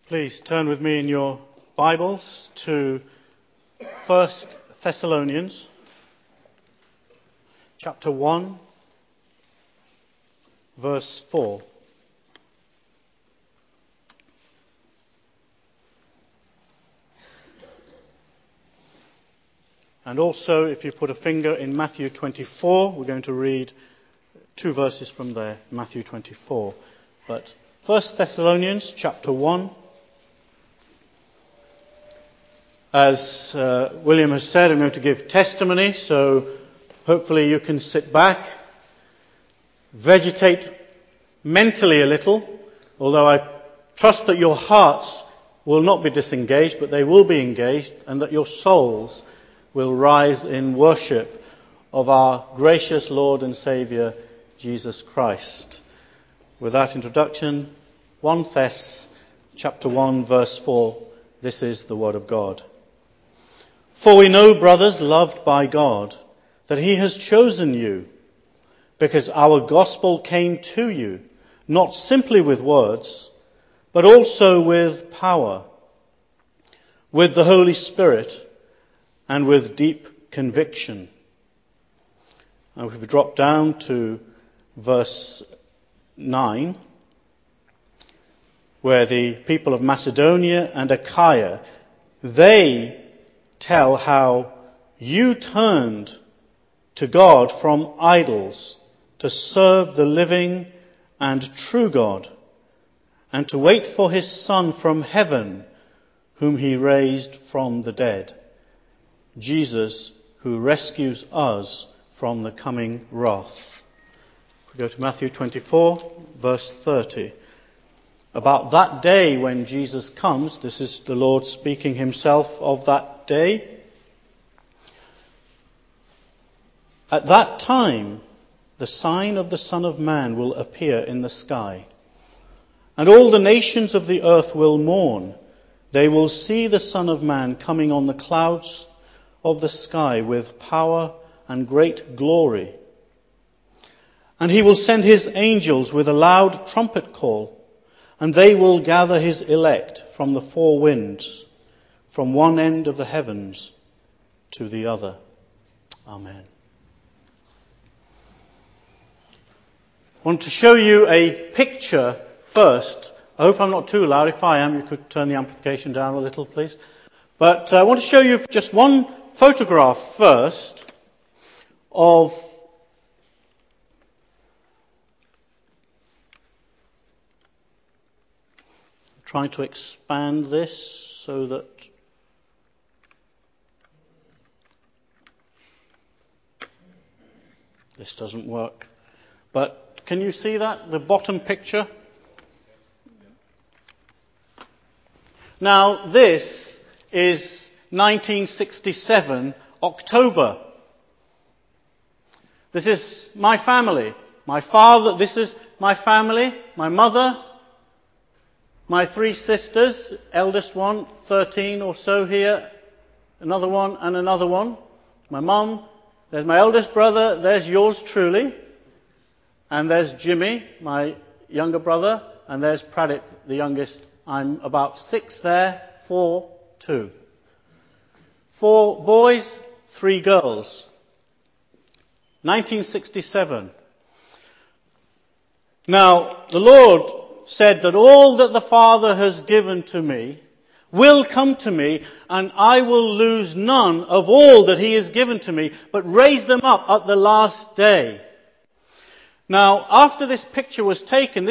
Please turn with me in your Bibles to 1 Thessalonians chapter 1, verse 4. And also, if you put a finger in Matthew 24, we're going to read two verses from there, Matthew 24. But 1 Thessalonians chapter 1. As William has said, I'm going to give testimony, so hopefully you can sit back, vegetate mentally a little, although I trust that your hearts will not be disengaged, but they will be engaged, and that your souls will rise in worship of our gracious Lord and Saviour, Jesus Christ. With that introduction, 1 Thess chapter 1, verse 4, this is the word of God. For we know, brothers, loved by God, that He has chosen you, because our gospel came to you, not simply with words, but also with power, with the Holy Spirit, and with deep conviction. And if we drop down to verse 9, where the people of Macedonia and Achaia, they tell how you turned to God from idols to serve the living and true God, and to wait for His Son from heaven, whom He raised from the dead, Jesus, who rescues us from the coming wrath. We go to Matthew 24, verse 30. About that day when Jesus comes, this is the Lord speaking Himself of that day. At that time, the sign of the Son of Man will appear in the sky, and all the nations of the earth will mourn. They will see the Son of Man coming on the clouds of the sky with power and great glory. And He will send His angels with a loud trumpet call, and they will gather His elect from the four winds, from one end of the heavens to the other. Amen. I want to show you a picture first. I hope I'm not too loud. If I am, you could turn the amplification down a little, please. But I want to show you just one photograph first of trying to expand this so that this doesn't work. But can you see that? The bottom picture? Now, this is 1967, October. This is my family. My father, this is my family, my mother, my three sisters, eldest one, 13 or so here, another one and another one. My mum, there's my eldest brother, there's yours truly, and there's Jimmy, my younger brother, and there's Pradip, the youngest. I'm about 6 there, 4, 2. 4 boys, 3 girls. 1967. Now, the Lord said that all that the Father has given to me will come to me, and I will lose none of all that He has given to me, but raise them up at the last day. Now, after this picture was taken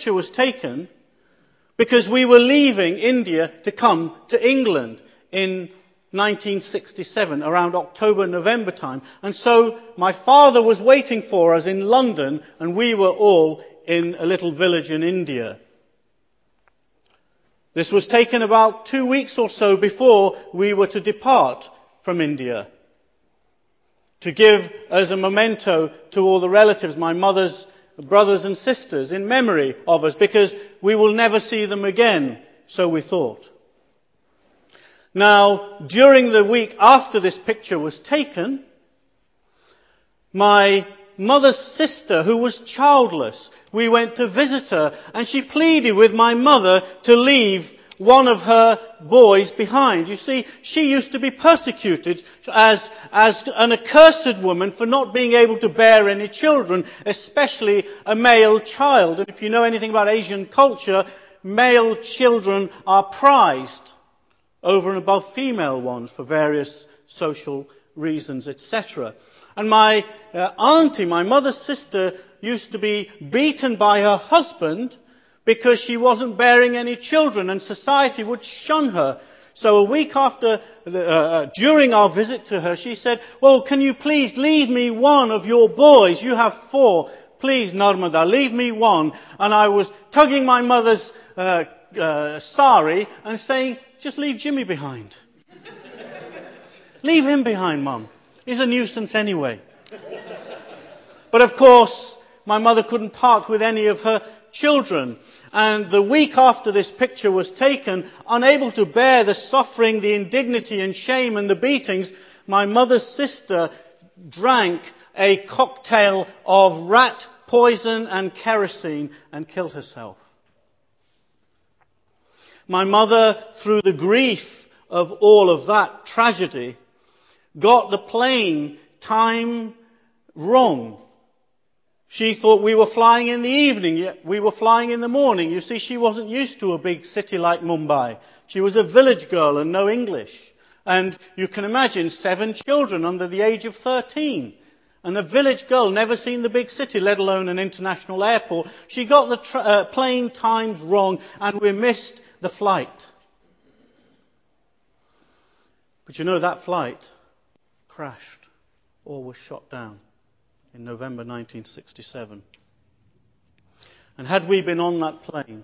because we were leaving India to come to England in 1967, around October, November time. And so my father was waiting for us in London, and we were all in a little village in India. This was taken about 2 weeks or so before we were to depart from India, to give as a memento to all the relatives, my mother's brothers and sisters, in memory of us, because we will never see them again, so we thought. Now, during the week after this picture was taken, my mother's sister, who was childless, we went to visit her, and she pleaded with my mother to leave one of her boys behind. You see, she used to be persecuted as an accursed woman for not being able to bear any children, especially a male child. And if you know anything about Asian culture, male children are prized over and above female ones for various social reasons, etc. And my auntie, my mother's sister, used to be beaten by her husband because she wasn't bearing any children, and society would shun her. So a week after, during our visit to her, she said, "Well, can you please leave me one of your boys? You have 4. Please, Narmada, leave me one." And I was tugging my mother's sari and saying, "Just leave Jimmy behind. Leave him behind, Mum. He's a nuisance anyway." But of course, my mother couldn't part with any of her children. And the week after this picture was taken, unable to bear the suffering, the indignity and shame and the beatings, my mother's sister drank a cocktail of rat poison and kerosene and killed herself. My mother, through the grief of all of that tragedy, got the plane time wrong. She thought we were flying in the evening, yet we were flying in the morning. You see, she wasn't used to a big city like Mumbai. She was a village girl and no English. And you can imagine 7 children under the age of 13. And a village girl, never seen the big city, let alone an international airport. She got the plane times wrong and we missed the flight. But you know, that flight crashed or was shot down in November 1967. And had we been on that plane,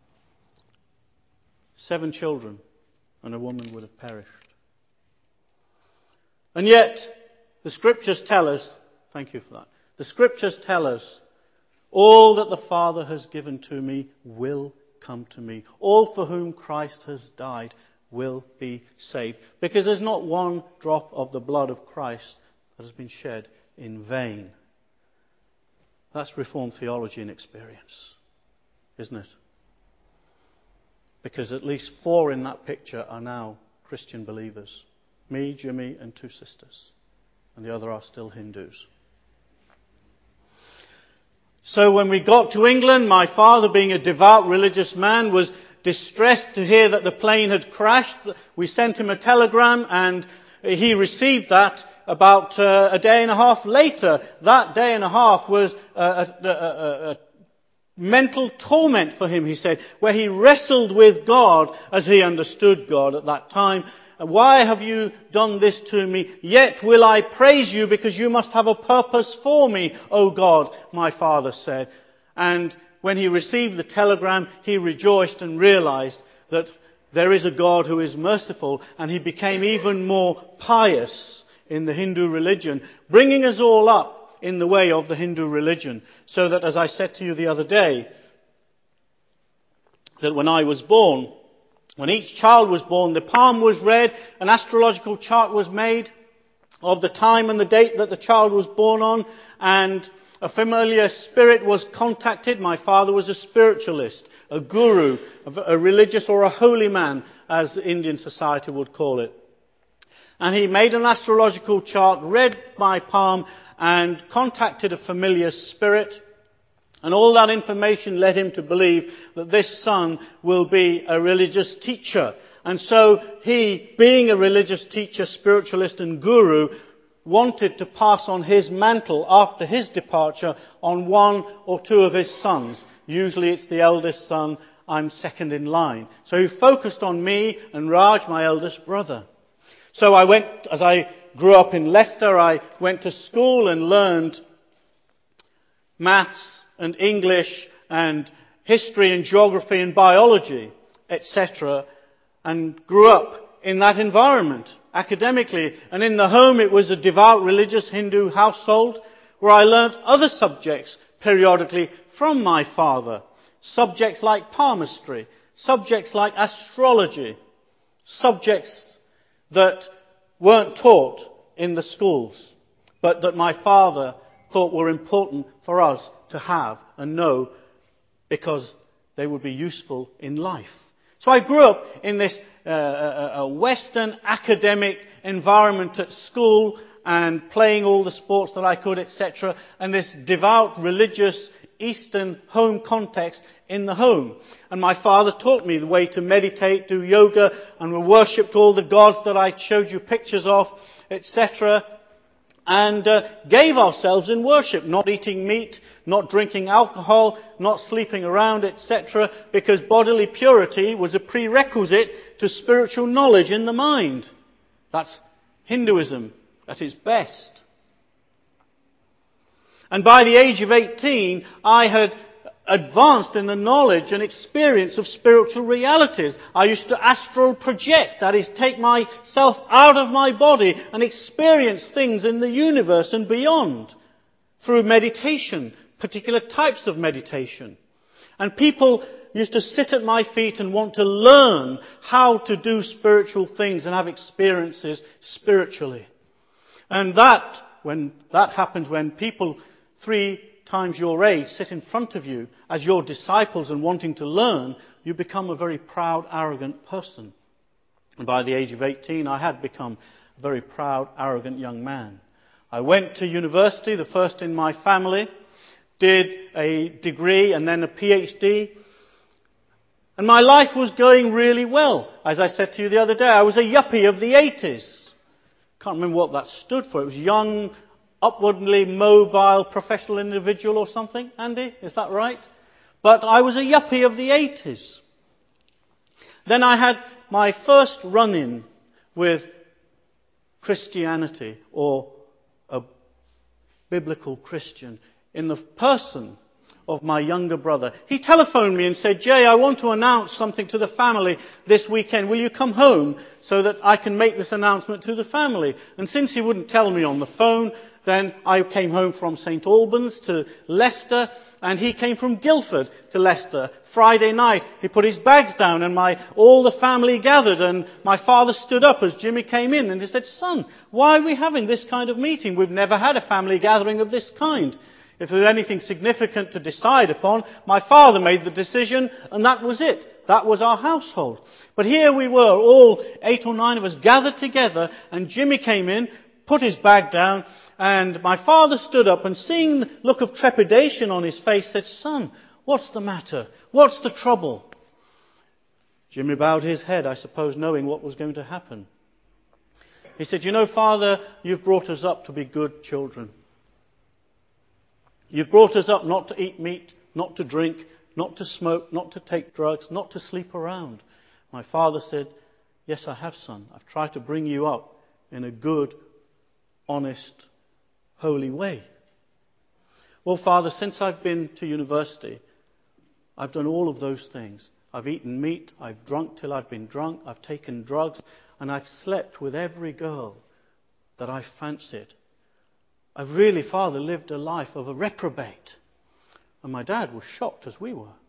7 children and a woman would have perished. And yet, the scriptures tell us, thank you for that, the scriptures tell us, all that the Father has given to me will come to me. All for whom Christ has died will be saved. Because there's not one drop of the blood of Christ that has been shed in vain. That's Reformed theology and experience, isn't it? Because at least 4 in that picture are now Christian believers. Me, Jimmy, and 2 sisters. And the other are still Hindus. So when we got to England, my father, being a devout religious man, was distressed to hear that the plane had crashed. We sent him a telegram and he received that about a day and a half later. That day and a half was a mental torment for him, he said, where he wrestled with God as he understood God at that time. "Why have you done this to me? Yet will I praise you because you must have a purpose for me, O God," my father said. And when he received the telegram, he rejoiced and realized that there is a God who is merciful, and he became even more pious in the Hindu religion, bringing us all up in the way of the Hindu religion. So that, as I said to you the other day, that when I was born, when each child was born, the palm was read, an astrological chart was made of the time and the date that the child was born on, and a familiar spirit was contacted. My father was a spiritualist, a guru, a religious or a holy man, as the Indian society would call it. And he made an astrological chart, read my palm, and contacted a familiar spirit. And all that information led him to believe that this son will be a religious teacher. And so he, being a religious teacher, spiritualist and guru, wanted to pass on his mantle after his departure on 1 or 2 of his sons. Usually it's the eldest son. I'm second in line. So he focused on me and Raj, my eldest brother. So I went, as I grew up in Leicester, I went to school and learned maths and English and history and geography and biology, etc. And grew up in that environment academically. And in the home it was a devout religious Hindu household where I learnt other subjects periodically from my father. Subjects like palmistry, subjects like astrology, subjects that weren't taught in the schools, but that my father thought were important for us to have and know because they would be useful in life. So I grew up in this Western academic environment at school and playing all the sports that I could, etc. And this devout, religious, Eastern home context in the home. And my father taught me the way to meditate, do yoga, and we worshipped all the gods that I showed you pictures of, etc. And gave ourselves in worship, not eating meat, not drinking alcohol, not sleeping around, etc. Because bodily purity was a prerequisite to spiritual knowledge in the mind. That's Hinduism at its best. And by the age of 18, I had advanced in the knowledge and experience of spiritual realities. I used to astral project, that is, take myself out of my body and experience things in the universe and beyond through meditation, particular types of meditation. And people used to sit at my feet and want to learn how to do spiritual things and have experiences spiritually. And when that happens, when people 3 times your age sit in front of you as your disciples and wanting to learn, you become a very proud, arrogant person. And by the age of 18, I had become a very proud, arrogant young man. I went to university, the first in my family, did a degree and then a PhD. And my life was going really well. As I said to you the other day, I was a yuppie of the 80s. Can't remember what that stood for. It was young, upwardly mobile professional individual or something. Andy, is that right? But I was a yuppie of the 80s. Then I had my first run-in with Christianity or a biblical Christian in the person of my younger brother. He telephoned me and said, "Jay, I want to announce something to the family this weekend. Will you come home so that I can make this announcement to the family?" And since he wouldn't tell me on the phone, then I came home from St. Albans to Leicester, and he came from Guildford to Leicester. Friday night, he put his bags down and all the family gathered, and my father stood up as Jimmy came in and he said, "Son, why are we having this kind of meeting? We've never had a family gathering of this kind." If there was anything significant to decide upon, my father made the decision, and that was it. That was our household. But here we were, all 8 or 9 of us gathered together, and Jimmy came in, put his bag down, and my father stood up and seeing the look of trepidation on his face said, "Son, what's the matter? What's the trouble?" Jimmy bowed his head, I suppose, knowing what was going to happen. He said, "You know, Father, you've brought us up to be good children. You've brought us up not to eat meat, not to drink, not to smoke, not to take drugs, not to sleep around." My father said, "Yes, I have, son. I've tried to bring you up in a good, honest, holy way." "Well, Father, since I've been to university, I've done all of those things. I've eaten meat, I've drunk till I've been drunk, I've taken drugs, and I've slept with every girl that I fancied. I've really, Father, lived a life of a reprobate." And my dad was shocked, as we were.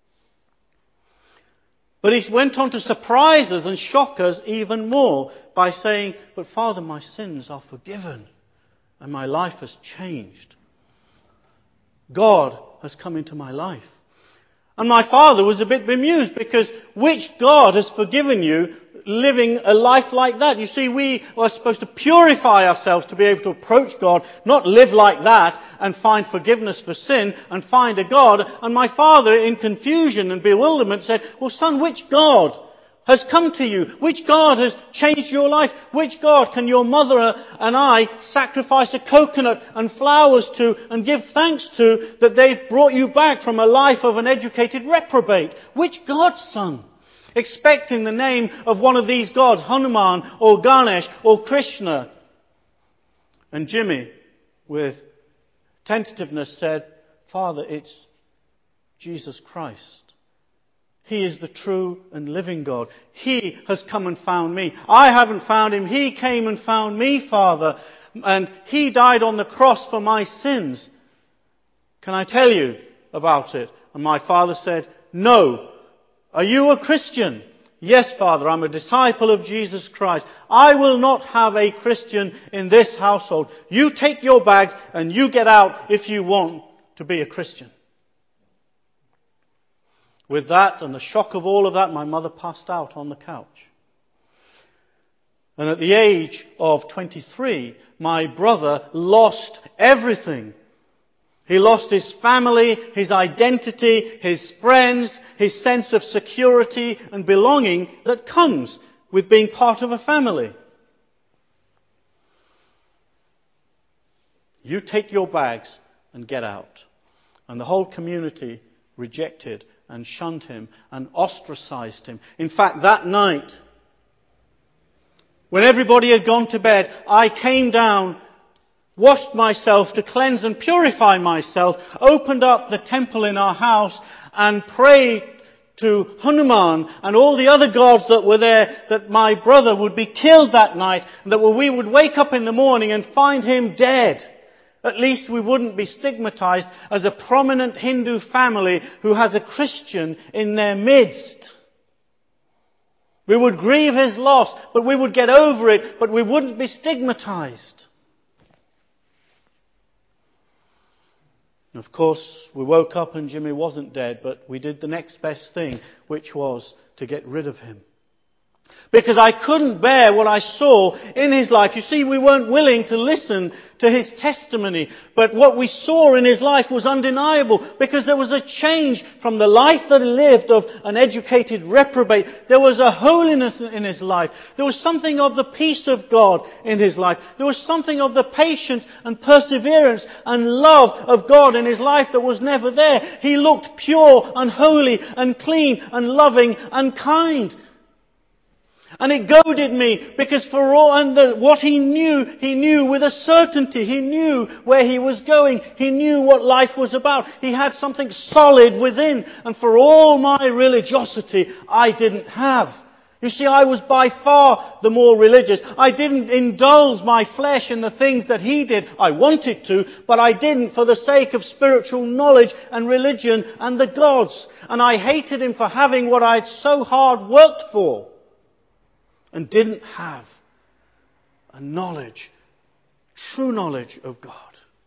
But he went on to surprise us and shock us even more by saying, "But Father, my sins are forgiven and my life has changed. God has come into my life." And my father was a bit bemused because which God has forgiven you living a life like that? You see, we are supposed to purify ourselves to be able to approach God, not live like that and find forgiveness for sin and find a God. And my father, in confusion and bewilderment, said, "Well, son, which God has come to you? Which God has changed your life? Which God can your mother and I sacrifice a coconut and flowers to and give thanks to that they've brought you back from a life of an educated reprobate? Which God, son?" Expecting the name of one of these gods, Hanuman or Ganesh or Krishna. And Jimmy, with tentativeness, said, "Father, it's Jesus Christ. He is the true and living God. He has come and found me. I haven't found him. He came and found me, Father. And he died on the cross for my sins. Can I tell you about it?" And my father said, "No. Are you a Christian?" "Yes, Father, I'm a disciple of Jesus Christ. I will not have a Christian in this household. You take your bags and you get out if you want to be a Christian." With that and the shock of all of that, my mother passed out on the couch. And at the age of 23, my brother lost everything. He lost his family, his identity, his friends, his sense of security and belonging that comes with being part of a family. You take your bags and get out. And the whole community rejected and shunned him and ostracized him. In fact, that night, when everybody had gone to bed, I came down, washed myself to cleanse and purify myself, opened up the temple in our house and prayed to Hanuman and all the other gods that were there, that my brother would be killed that night and that we would wake up in the morning and find him dead. At least we wouldn't be stigmatized as a prominent Hindu family who has a Christian in their midst. We would grieve his loss, but we would get over it, but we wouldn't be stigmatized. Of course, we woke up and Jimmy wasn't dead, but we did the next best thing, which was to get rid of him. Because I couldn't bear what I saw in his life. You see, we weren't willing to listen to his testimony. But what we saw in his life was undeniable. Because there was a change from the life that he lived of an educated reprobate. There was a holiness in his life. There was something of the peace of God in his life. There was something of the patience and perseverance and love of God in his life that was never there. He looked pure and holy and clean and loving and kind. And it goaded me because for all and what he knew with a certainty. He knew where he was going. He knew what life was about. He had something solid within. And for all my religiosity, I didn't have. You see, I was by far the more religious. I didn't indulge my flesh in the things that he did. I wanted to, but I didn't for the sake of spiritual knowledge and religion and the gods. And I hated him for having what I had so hard worked for. And didn't have a knowledge, true knowledge of God.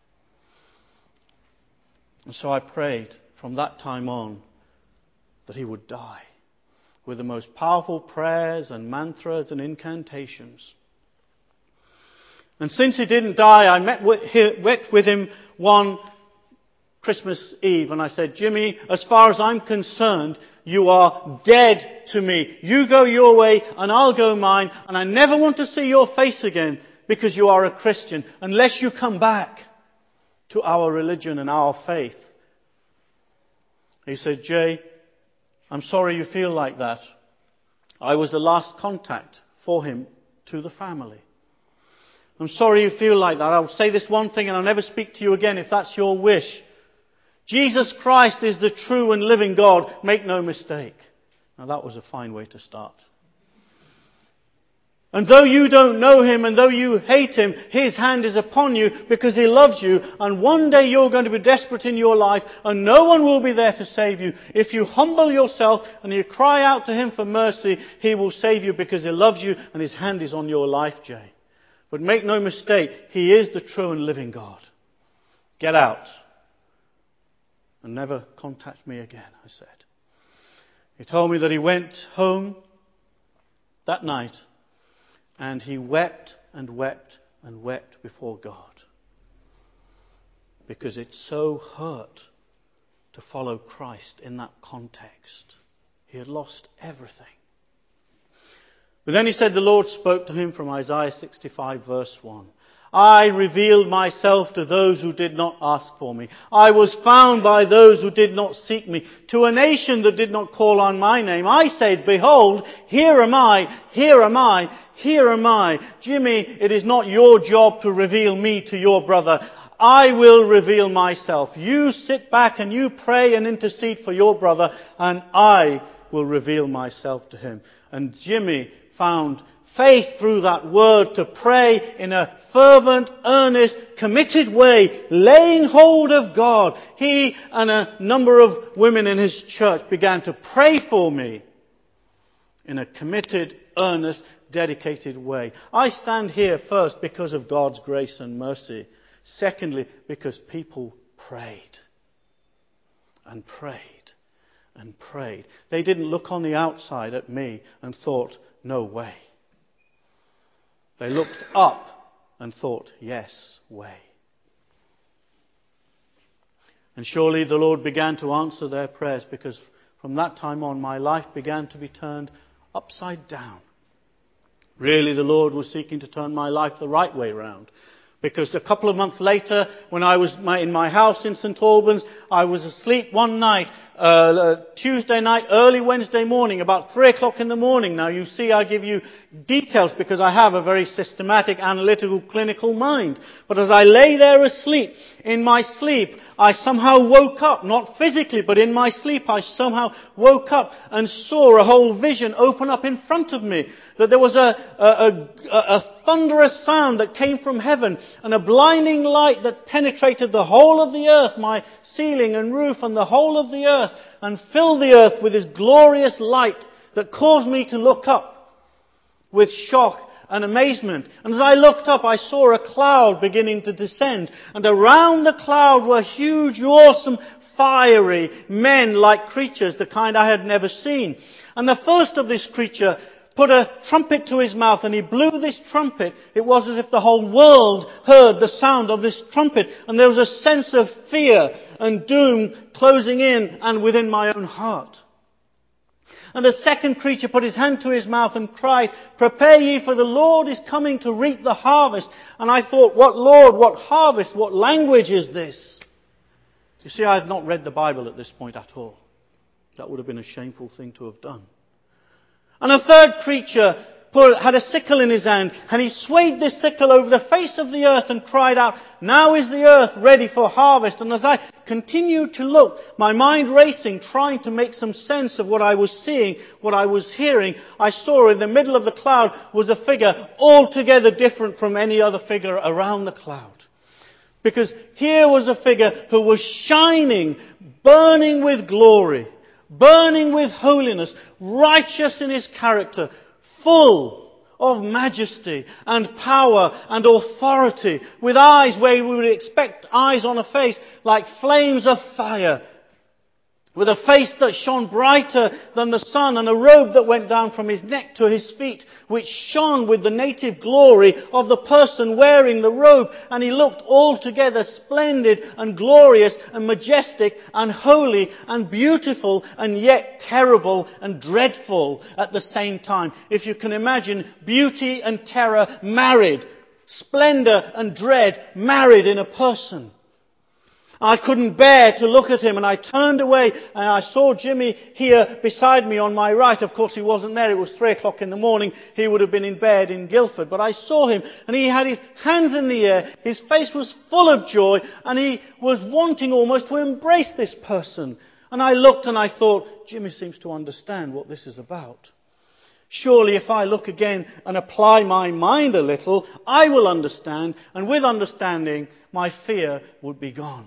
And so I prayed from that time on that he would die with the most powerful prayers and mantras and incantations. And since he didn't die, I met with him one Christmas Eve and I said, Jimmy, as far as I'm concerned, you are dead to me. You go your way and I'll go mine. And I never want to see your face again because you are a Christian. Unless you come back to our religion and our faith. He said, Jay, I'm sorry you feel like that. I was the last contact for him to the family. I'm sorry you feel like that. I'll say this one thing and I'll never speak to you again if that's your wish. Jesus Christ is the true and living God. Make no mistake. Now that was a fine way to start. And though you don't know him and though you hate him, his hand is upon you because he loves you. And one day you're going to be desperate in your life and no one will be there to save you. If you humble yourself and you cry out to him for mercy, he will save you because he loves you and his hand is on your life, Jay. But make no mistake, he is the true and living God. Get out. And never contact me again, I said. He told me that he went home that night and he wept and wept and wept before God. Because it so hurt to follow Christ in that context. He had lost everything. But then he said the Lord spoke to him from Isaiah 65 verse 1. I revealed myself to those who did not ask for me. I was found by those who did not seek me. To a nation that did not call on my name, I said, behold, here am I, here am I, here am I. Jimmy, it is not your job to reveal me to your brother. I will reveal myself. You sit back and you pray and intercede for your brother, and I will reveal myself to him. And Jimmy found faith through that word to pray in a fervent, earnest, committed way, laying hold of God. He and a number of women in his church began to pray for me in a committed, earnest, dedicated way. I stand here first because of God's grace and mercy. Secondly, because people prayed and prayed and prayed. They didn't look on the outside at me and thought, no way. They looked up and thought, yes way. And surely the Lord began to answer their prayers, because from that time on my life began to be turned upside down. Really, the Lord was seeking to turn my life the right way round. Because a couple of months later, when I was in my house in St. Albans, I was asleep one night, Tuesday night, early Wednesday morning, about 3 o'clock in the morning. Now you see, I give you details because I have a very systematic, analytical, clinical mind. But as I lay there asleep, in my sleep, I somehow woke up, not physically, but in my sleep, I somehow woke up and saw a whole vision open up in front of me. That there was a thunderous sound that came from heaven, and a blinding light that penetrated the whole of the earth, my ceiling and roof and the whole of the earth, and filled the earth with His glorious light that caused me to look up with shock and amazement. And as I looked up, I saw a cloud beginning to descend, and around the cloud were huge, awesome, fiery men like creatures, the kind I had never seen. And the first of this creature put a trumpet to his mouth, and he blew this trumpet. It was as if the whole world heard the sound of this trumpet, and there was a sense of fear and doom closing in and within my own heart. And a second creature put his hand to his mouth and cried, "Prepare ye, for the Lord is coming to reap the harvest." And I thought, what Lord, what harvest, what language is this? You see, I had not read the Bible at this point at all. That would have been a shameful thing to have done. And a third creature had a sickle in his hand, and he swayed this sickle over the face of the earth and cried out, "Now is the earth ready for harvest." And as I continued to look, my mind racing, trying to make some sense of what I was seeing, what I was hearing, I saw in the middle of the cloud was a figure altogether different from any other figure around the cloud. Because here was a figure who was shining, burning with glory, burning with holiness, righteous in his character, full of majesty and power and authority, with eyes where we would expect eyes on a face like flames of fire, with a face that shone brighter than the sun, and a robe that went down from his neck to his feet, which shone with the native glory of the person wearing the robe. And he looked altogether splendid and glorious and majestic and holy and beautiful, and yet terrible and dreadful at the same time. If you can imagine beauty and terror married, splendor and dread married in a person. I couldn't bear to look at him, and I turned away, and I saw Jimmy here beside me on my right. Of course, he wasn't there. It was 3 o'clock in the morning. He would have been in bed in Guildford. But I saw him, and he had his hands in the air. His face was full of joy, and he was wanting almost to embrace this person. And I looked and I thought, Jimmy seems to understand what this is about. Surely if I look again and apply my mind a little, I will understand, and with understanding, my fear would be gone.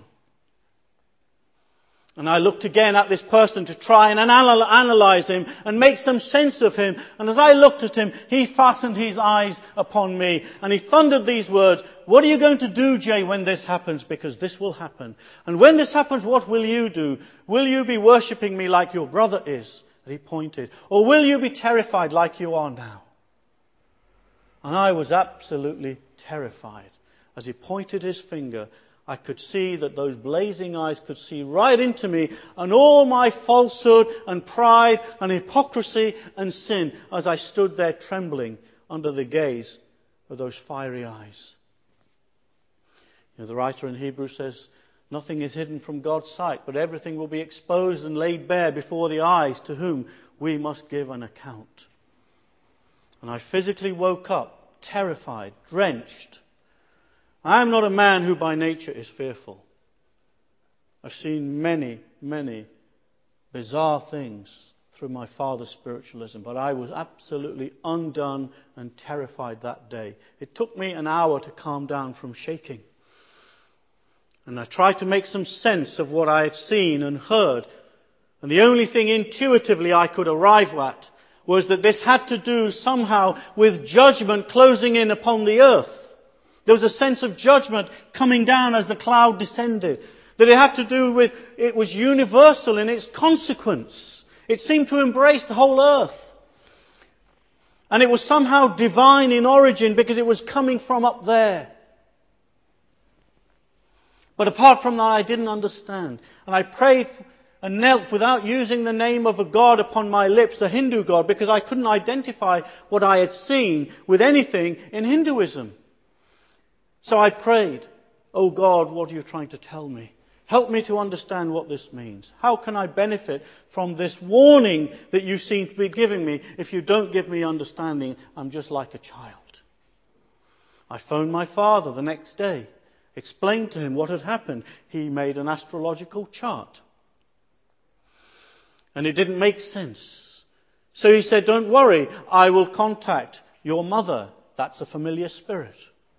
And I looked again at this person to try and analyze him and make some sense of him. And as I looked at him, he fastened his eyes upon me, and he thundered these words, "What are you going to do, Jay, when this happens? Because this will happen. And when this happens, what will you do? Will you be worshipping me like your brother is?" And he pointed. "Or will you be terrified like you are now?" And I was absolutely terrified. As he pointed his finger, I could see that those blazing eyes could see right into me, and all my falsehood and pride and hypocrisy and sin, as I stood there trembling under the gaze of those fiery eyes. You know, the writer in Hebrews says, nothing is hidden from God's sight, but everything will be exposed and laid bare before the eyes to whom we must give an account. And I physically woke up, terrified, drenched. I am not a man who by nature is fearful. I've seen many, many bizarre things through my father's spiritualism, but I was absolutely undone and terrified that day. It took me an hour to calm down from shaking. And I tried to make some sense of what I had seen and heard. And the only thing intuitively I could arrive at was that this had to do somehow with judgment closing in upon the earth. There was a sense of judgment coming down as the cloud descended. That it had to do with, it was universal in its consequence. It seemed to embrace the whole earth. And it was somehow divine in origin because it was coming from up there. But apart from that, I didn't understand. And I prayed and knelt without using the name of a god upon my lips, a Hindu god, because I couldn't identify what I had seen with anything in Hinduism. So I prayed, "Oh God, what are you trying to tell me? Help me to understand what this means. How can I benefit from this warning that you seem to be giving me? If you don't give me understanding, I'm just like a child." I phoned my father the next day, explained to him what had happened. He made an astrological chart. And it didn't make sense. So he said, "Don't worry, I will contact your mother. That's a familiar spirit."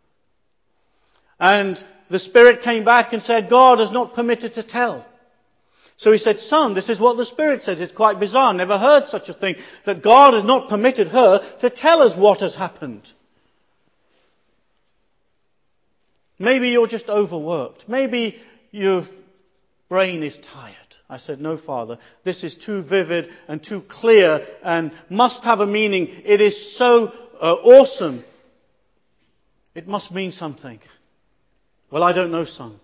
And the spirit came back and said, "God has not permitted to tell." So he said, "Son, this is what the spirit says. It's quite bizarre. Never heard such a thing. That God has not permitted her to tell us what has happened. Maybe you're just overworked. Maybe your brain is tired." I said, "No, Father, this is too vivid and too clear and must have a meaning. It is so awesome. It must mean something." "Well, I don't know, son."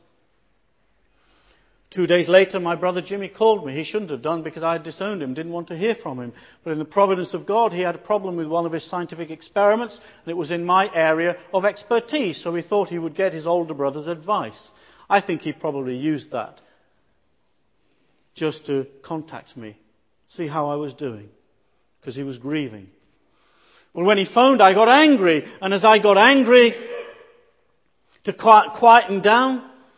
2 days later, my brother Jimmy called me. He shouldn't have done because I had disowned him, didn't want to hear from him. But in the providence of God, he had a problem with one of his scientific experiments, and it was in my area of expertise, so he thought he would get his older brother's advice. I think he probably used that just to contact me, see how I was doing, because he was grieving. Well, when he phoned, I got angry, and as I got angry, to quieten down,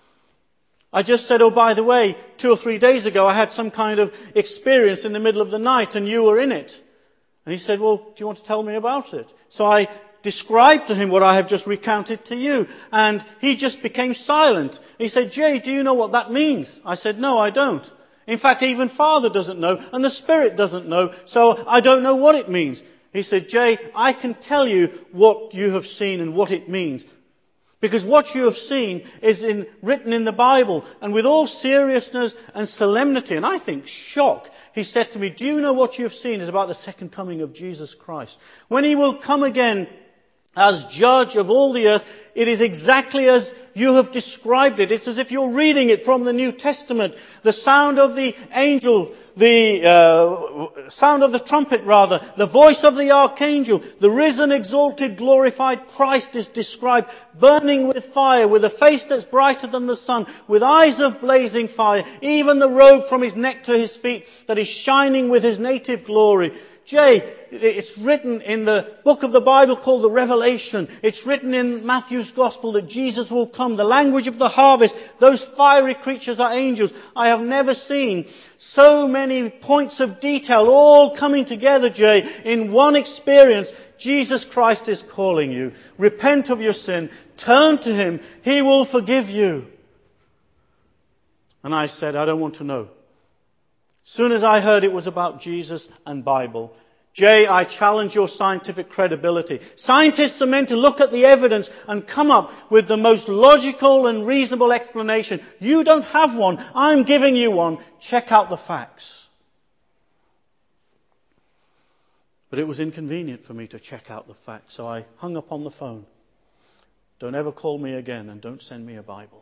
I just said, "Oh, by the way, 2 or 3 days ago I had some kind of experience in the middle of the night and you were in it." And he said, "Well, do you want to tell me about it?" So I described to him what I have just recounted to you, and he just became silent. He said, "Jay, do you know what that means?" I said, "No, I don't. In fact, even Father doesn't know, and the Spirit doesn't know, so I don't know what it means." He said, "Jay, I can tell you what you have seen and what it means. Because what you have seen is written in the Bible." And with all seriousness and solemnity, and I think shock, he said to me, "Do you know what you have seen is about the second coming of Jesus Christ? When he will come again as judge of all the earth, it is exactly as you have described it. It's as if you're reading it from the New Testament. The sound of the angel, the sound of the trumpet rather, the voice of the archangel, the risen, exalted, glorified Christ is described, burning with fire, with a face that's brighter than the sun, with eyes of blazing fire, even the robe from his neck to his feet that is shining with his native glory." Jay, it's written in the book of the Bible called the Revelation. It's written in Matthew's Gospel that Jesus will come. The language of the harvest, those fiery creatures are angels. I have never seen so many points of detail all coming together, Jay, in one experience. Jesus Christ is calling you. Repent of your sin. Turn to him. He will forgive you. And I said, "I don't want to know." Soon as I heard it was about Jesus and Bible, "Jay, I challenge your scientific credibility. Scientists are meant to look at the evidence and come up with the most logical and reasonable explanation. You don't have one. I'm giving you one. Check out the facts." But it was inconvenient for me to check out the facts, so I hung up on the phone. "Don't ever call me again and don't send me a Bible."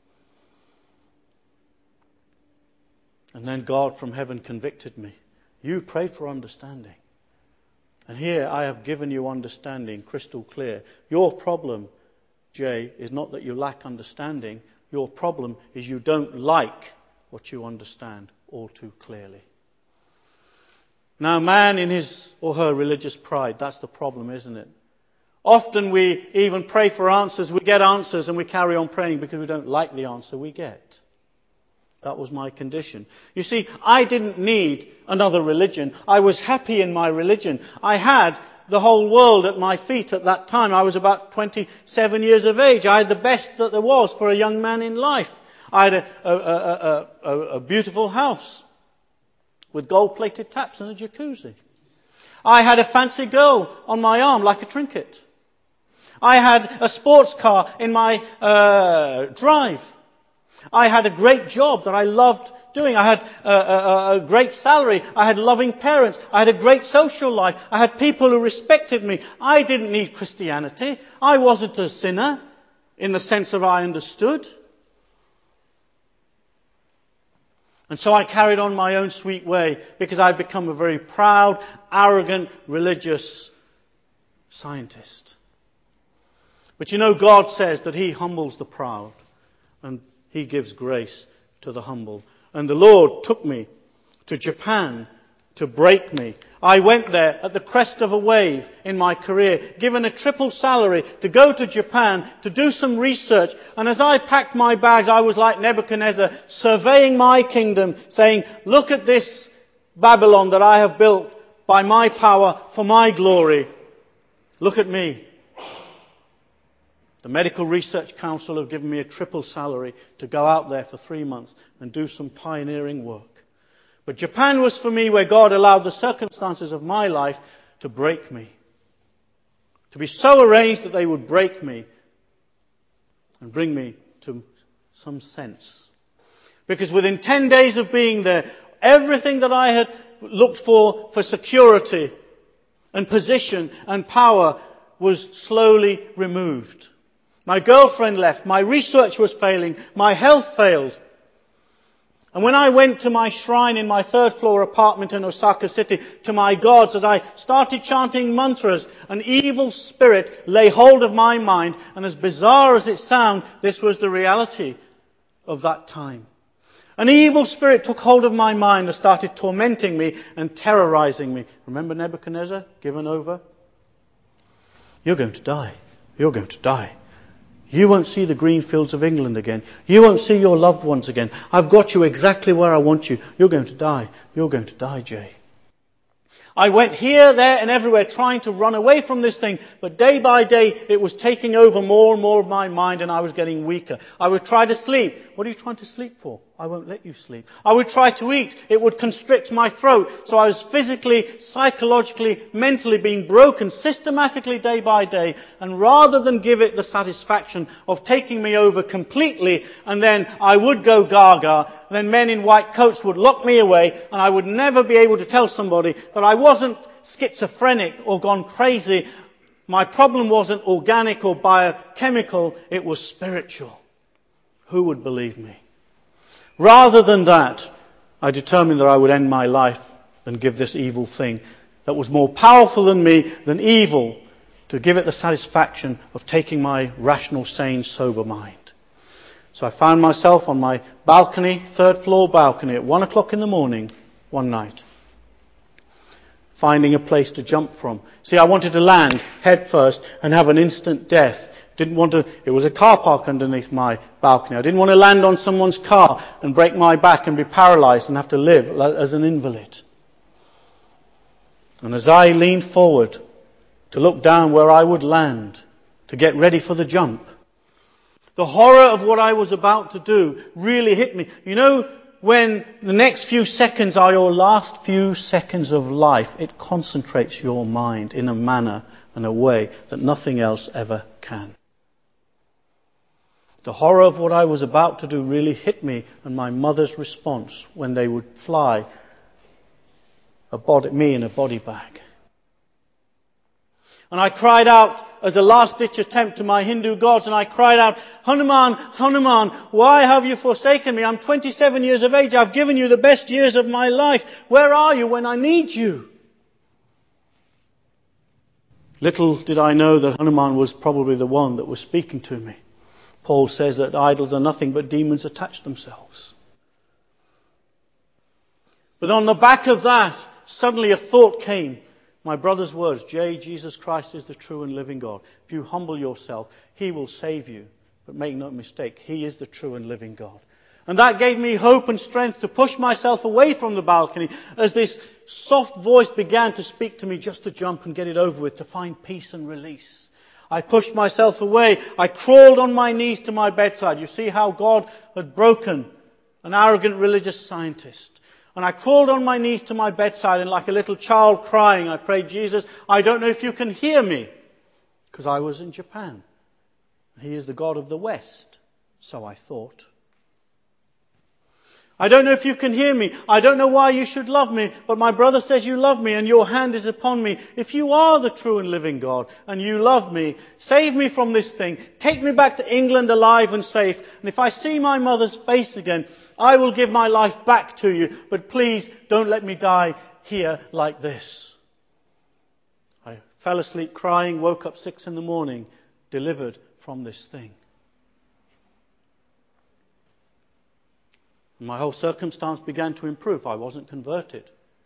And then God from heaven convicted me. "You prayed for understanding. And here I have given you understanding crystal clear. Your problem, Jay, is not that you lack understanding. Your problem is you don't like what you understand all too clearly." Now, man in his or her religious pride, that's the problem, isn't it? Often we even pray for answers. We get answers and we carry on praying because we don't like the answer we get. That was my condition. You see, I didn't need another religion. I was happy in my religion. I had the whole world at my feet at that time. I was about 27 years of age. I had the best that there was for a young man in life. I had a beautiful house with gold-plated taps and a jacuzzi. I had a fancy girl on my arm like a trinket. I had a sports car in my drive. I had a great job that I loved doing. I had a great salary. I had loving parents. I had a great social life. I had people who respected me. I didn't need Christianity. I wasn't a sinner in the sense that I understood. And so I carried on my own sweet way because I'd become a very proud, arrogant, religious scientist. But you know, God says that He humbles the proud and He gives grace to the humble. And the Lord took me to Japan to break me. I went there at the crest of a wave in my career, given a triple salary to go to Japan to do some research. And as I packed my bags, I was like Nebuchadnezzar, surveying my kingdom, saying, look at this Babylon that I have built by my power for my glory. Look at me. The Medical Research Council have given me a triple salary to go out there for 3 months and do some pioneering work. But Japan was for me where God allowed the circumstances of my life to break me. To be so arranged that they would break me and bring me to some sense. Because within 10 days of being there, everything that I had looked for security and position and power was slowly removed. My girlfriend left. My research was failing. My health failed. And when I went to my shrine in my 3rd floor apartment in Osaka City, to my gods, as I started chanting mantras, an evil spirit lay hold of my mind. And as bizarre as it sounds, this was the reality of that time. An evil spirit took hold of my mind and started tormenting me and terrorizing me. Remember Nebuchadnezzar, given over? You're going to die. You're going to die. You won't see the green fields of England again. You won't see your loved ones again. I've got you exactly where I want you. You're going to die. You're going to die, Jay. I went here, there and everywhere trying to run away from this thing, but day by day it was taking over more and more of my mind and I was getting weaker. I would try to sleep. What are you trying to sleep for? I won't let you sleep. I would try to eat. It would constrict my throat. So I was physically, psychologically, mentally being broken systematically day by day. And rather than give it the satisfaction of taking me over completely and then I would go gaga, then men in white coats would lock me away and I would never be able to tell somebody that I wasn't schizophrenic or gone crazy. My problem wasn't organic or biochemical, it was spiritual. Who would believe me? Rather than that, I determined that I would end my life and give this evil thing that was more powerful than me, than evil, to give it the satisfaction of taking my rational, sane, sober mind. So I found myself on my balcony, 3rd floor balcony, at 1 o'clock in the morning one night, finding a place to jump from. See, I wanted to land head first and have an instant death. It was a car park underneath my balcony. I didn't want to land on someone's car and break my back and be paralyzed and have to live as an invalid. And as I leaned forward to look down where I would land, to get ready for the jump, the horror of what I was about to do really hit me. You know, when the next few seconds are your last few seconds of life, it concentrates your mind in a manner and a way that nothing else ever can. The horror of what I was about to do really hit me, and my mother's response when they would fly me in a body bag. And I cried out as a last-ditch attempt to my Hindu gods, and I cried out, Hanuman, Hanuman, why have you forsaken me? I'm 27 years of age. I've given you the best years of my life. Where are you when I need you? Little did I know that Hanuman was probably the one that was speaking to me. Paul says that idols are nothing but demons attach themselves. But on the back of that, suddenly a thought came. My brother's words, Jay, Jesus Christ is the true and living God. If you humble yourself, He will save you. But make no mistake, He is the true and living God. And that gave me hope and strength to push myself away from the balcony as this soft voice began to speak to me just to jump and get it over with, to find peace and release. I pushed myself away. I crawled on my knees to my bedside. You see how God had broken an arrogant religious scientist. And I crawled on my knees to my bedside and like a little child crying, I prayed, Jesus, I don't know if you can hear me. Because I was in Japan. He is the God of the West, so I thought. I don't know if you can hear me. I don't know why you should love me, but my brother says you love me and your hand is upon me. If you are the true and living God and you love me, save me from this thing. Take me back to England alive and safe. And if I see my mother's face again, I will give my life back to you. But please don't let me die here like this. I fell asleep crying, woke up 6 a.m, delivered from this thing. My whole circumstance began to improve. I wasn't converted.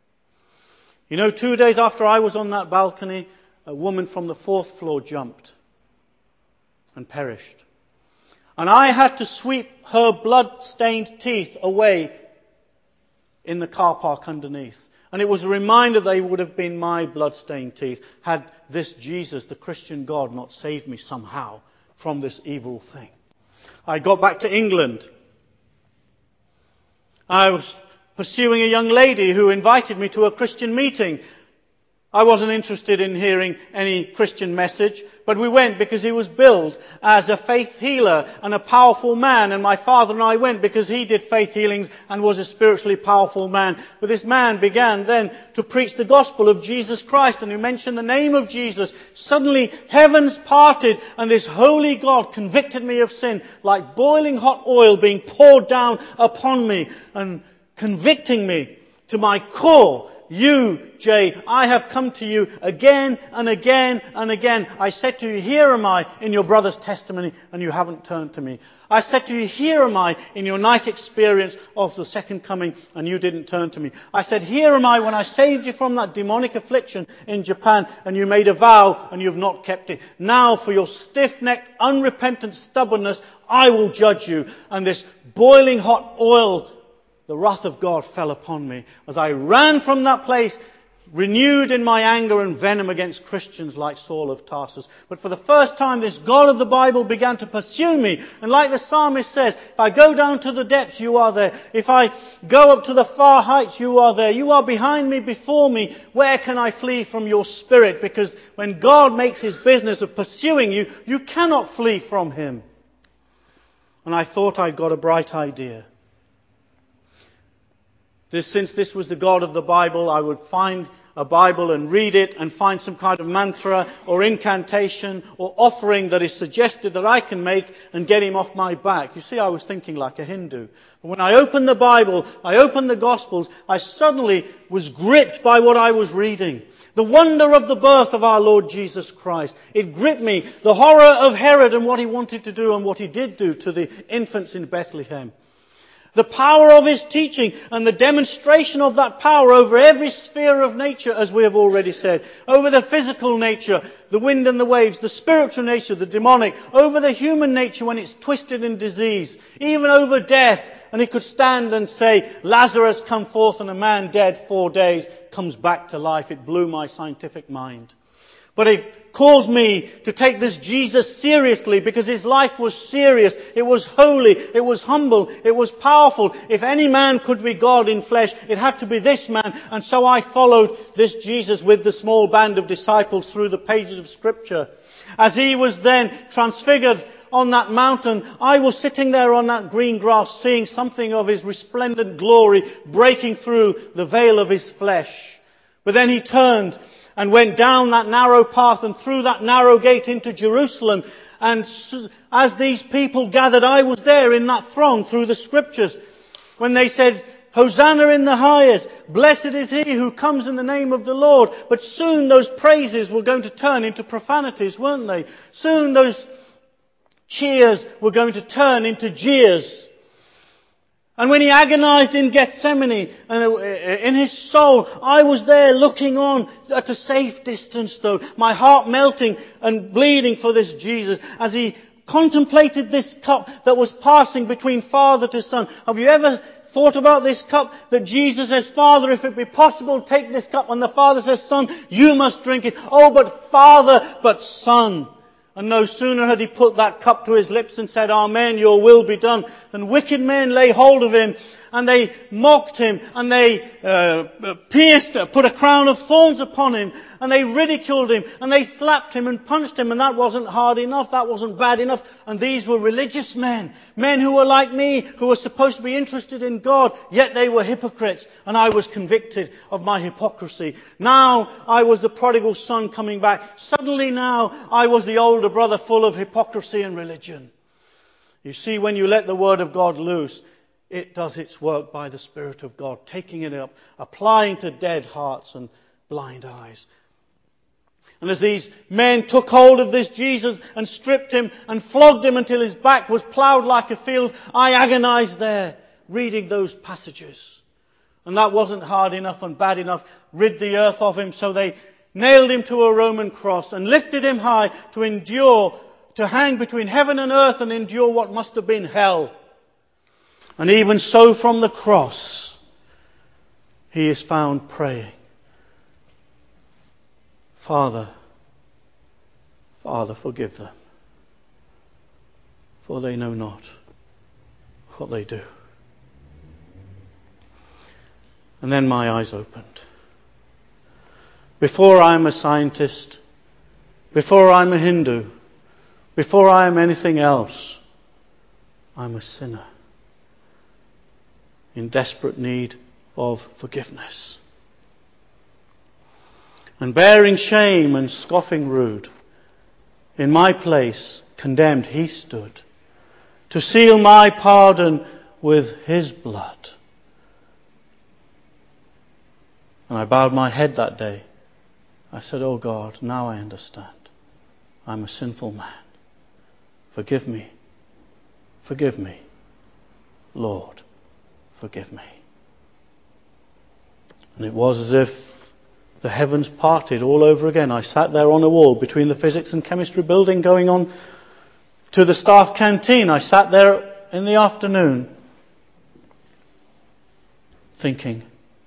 2 days after I was on that balcony, a woman from the 4th floor jumped and perished. And I had to sweep her blood-stained teeth away in the car park underneath. And it was a reminder they would have been my blood-stained teeth had this Jesus, the Christian God, not saved me somehow from this evil thing. I got back to England. I was pursuing a young lady who invited me to a Christian meeting. I wasn't interested in hearing any Christian message, but we went because he was billed as a faith healer and a powerful man, and my father and I went because he did faith healings and was a spiritually powerful man. But this man began then to preach the gospel of Jesus Christ, and he mentioned the name of Jesus. Suddenly heavens parted and this holy God convicted me of sin like boiling hot oil being poured down upon me and convicting me to my core. You, Jay, I have come to you again and again and again. I said to you, here am I in your brother's testimony, and you haven't turned to me. I said to you, here am I in your night experience of the second coming, and you didn't turn to me. I said, here am I when I saved you from that demonic affliction in Japan, and you made a vow and you've not kept it. Now for your stiff-necked, unrepentant stubbornness, I will judge you. And this boiling hot oil, the wrath of God, fell upon me as I ran from that place, renewed in my anger and venom against Christians like Saul of Tarsus. But for the first time, this God of the Bible began to pursue me. And like the psalmist says, if I go down to the depths, you are there. If I go up to the far heights, you are there. You are behind me, before me. Where can I flee from your spirit? Because when God makes his business of pursuing you, you cannot flee from him. And I thought I'd got a bright idea. Since this was the God of the Bible, I would find a Bible and read it and find some kind of mantra or incantation or offering that is suggested that I can make and get him off my back. You see, I was thinking like a Hindu. But when I opened the Bible, I opened the Gospels, I suddenly was gripped by what I was reading. The wonder of the birth of our Lord Jesus Christ. It gripped me. The horror of Herod and what he wanted to do and what he did do to the infants in Bethlehem. The power of his teaching and the demonstration of that power over every sphere of nature, as we have already said. Over the physical nature, the wind and the waves, the spiritual nature, the demonic. Over the human nature when it's twisted in disease. Even over death. And he could stand and say, Lazarus come forth, and a man dead 4 days comes back to life. It blew my scientific mind. But it caused me to take this Jesus seriously because his life was serious. It was holy. It was humble. It was powerful. If any man could be God in flesh, it had to be this man. And so I followed this Jesus with the small band of disciples through the pages of Scripture. As he was then transfigured on that mountain, I was sitting there on that green grass seeing something of his resplendent glory breaking through the veil of his flesh. But then he turned and went down that narrow path and through that narrow gate into Jerusalem. And as these people gathered, I was there in that throng through the Scriptures. When they said, Hosanna in the highest, blessed is he who comes in the name of the Lord. But soon those praises were going to turn into profanities, weren't they? Soon those cheers were going to turn into jeers. And when he agonized in Gethsemane, in his soul, I was there looking on at a safe distance though, my heart melting and bleeding for this Jesus as he contemplated this cup that was passing between Father to Son. Have you ever thought about this cup that Jesus says, Father, if it be possible, take this cup. And the Father says, Son, you must drink it. Oh, but Father, but Son. And no sooner had he put that cup to his lips and said, Amen, your will be done, than wicked men lay hold of him and they mocked him, and they put a crown of thorns upon him, and they ridiculed him, and they slapped him and punched him, and that wasn't hard enough, that wasn't bad enough. And these were religious men who were like me, who were supposed to be interested in God, yet they were hypocrites, and I was convicted of my hypocrisy. Now I was the prodigal son coming back. Suddenly now I was the older brother full of hypocrisy and religion. You see, when you let the Word of God loose, it does its work by the Spirit of God, taking it up, applying to dead hearts and blind eyes. And as these men took hold of this Jesus and stripped him and flogged him until his back was ploughed like a field, I agonized there, reading those passages. And that wasn't hard enough and bad enough. Rid the earth of him, so they nailed him to a Roman cross and lifted him high to endure, to hang between heaven and earth and endure what must have been hell. And even so, from the cross, he is found praying, Father, forgive them, for they know not what they do. And then my eyes opened. Before I'm a scientist, before I'm a Hindu, before I am anything else, I'm a sinner in desperate need of forgiveness. And bearing shame and scoffing rude, in my place, condemned, he stood, to seal my pardon with his blood. And I bowed my head that day. I said, oh God, now I understand. I'm a sinful man. Forgive me. Forgive me. Lord, forgive me. And it was as if the heavens parted all over again. I sat there on a wall between the physics and chemistry building going on to the staff canteen. I sat there in the afternoon thinking,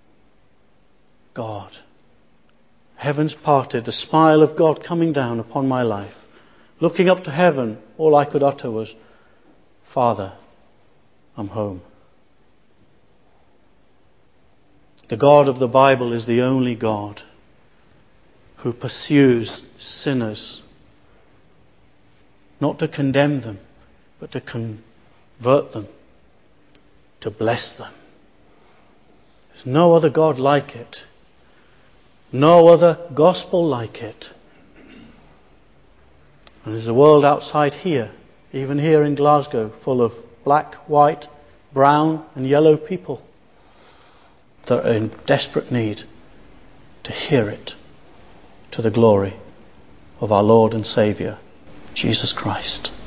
God, heavens parted, the smile of God coming down upon my life. Looking up to heaven, all I could utter was, Father, I'm home. The God of the Bible is the only God who pursues sinners, not to condemn them, but to convert them, to bless them. There's no other God like it. No other gospel like it. And there's a world outside here, even here in Glasgow, full of black, white, brown and yellow people that are in desperate need to hear it, to the glory of our Lord and Saviour, Jesus Christ.